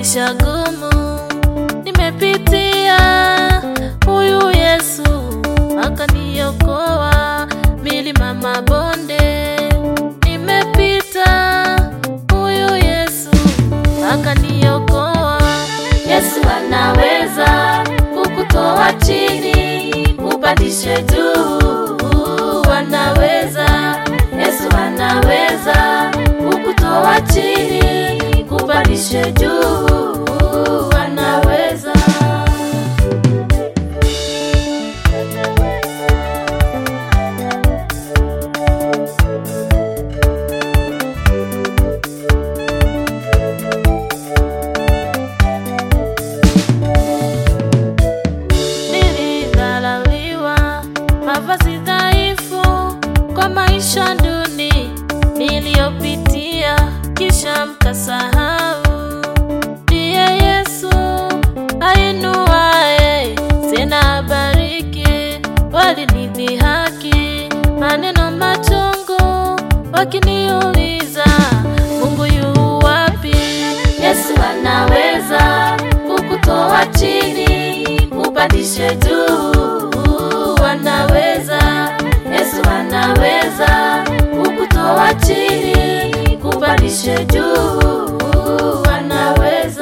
maisha gumu nimepitia, huyu Yesu akaniokoa. Milima mabonde nimepita, huyu Yesu akaniokoa. Yesu anaweza kukutoa chini kupandishe juu, anaweza. Yesu anaweza kukutoa chini kupandishe juu, anaweza. Nilidharauliwa, mavazi dhaifu, kwa maisha duni niliyopitia, kisha mkasahau. Ndiye Yesu ainuaye, tena abariki. Walinidhihaki maneno machungu, wakiniuliza Mungu yu wapi? Yesu anaweza kukutoa chini kupandishe juu, anaweza. Yesu anaweza kukutoa chini kupandishe juu, anaweza.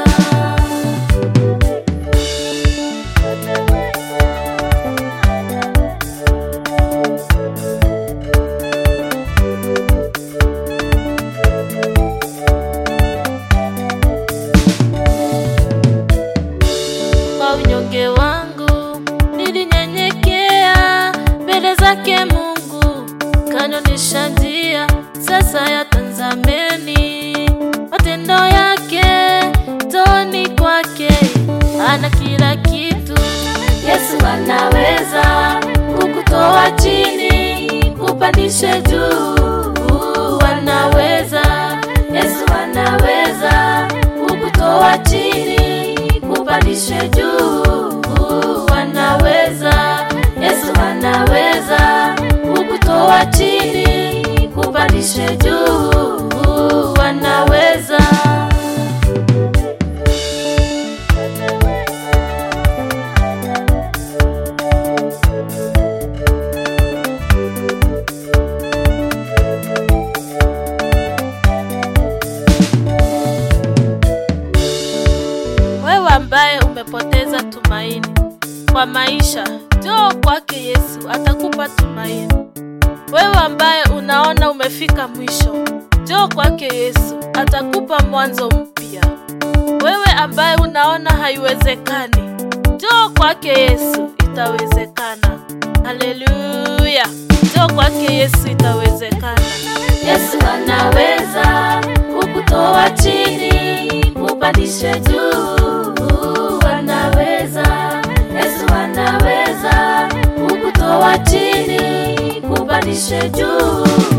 Kwa unyonge wangu nilinyenyekea mbele zake Mungu, kanionesha njia sasa ya tazameni matendo yake. Toni kwake ana kila kitu. Yesu anaweza kukutoa chini kupandishe juu, anaweza. Yesu anaweza kukutoa chini kupandishe juu, anaweza. Yesu anaweza kukutoa chini kupandishe juu, anaweza. Wewe ambaye umepoteza tumaini kwa maisha, njoo kwake Yesu, atakupa tumaini. Wewe ambaye unaona umefika mwisho, njoo kwake Yesu, atakupa mwanzo mpya. Wewe ambaye unaona haiwezekani, njoo kwake Yesu, itawezekana. Haleluya! Njoo kwake Yesu, itawezekana. Yesu anaweza kukutoa chini kupandishe juu, anaweza. Yesu anaweza kukutoa chini kupandishe juu.